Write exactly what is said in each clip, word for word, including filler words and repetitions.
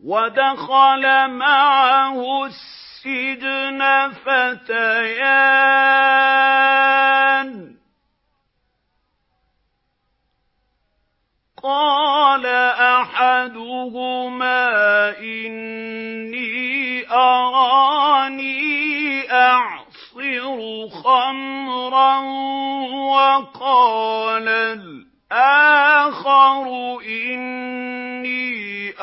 ودخل معه السجن فتيان قال أحدهما إني أراني أعصر خمرا وقال الآخر إني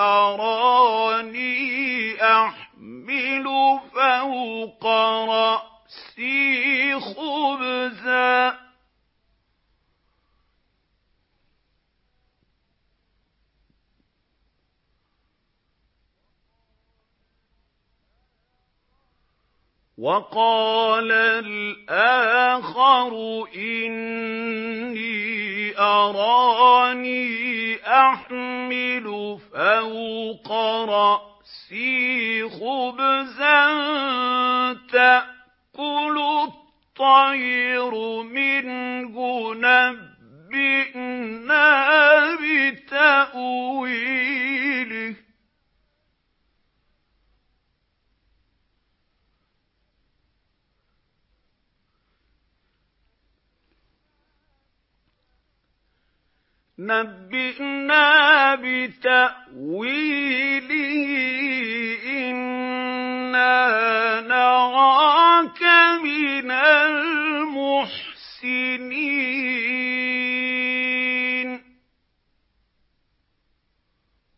أراني أحمل فوق رأسي خبزا وقال الآخر إني أراني أحمل فوق رأسي خبزا تأكل الطير منه نبئنا بتأويله نبئنا بتأويله إنا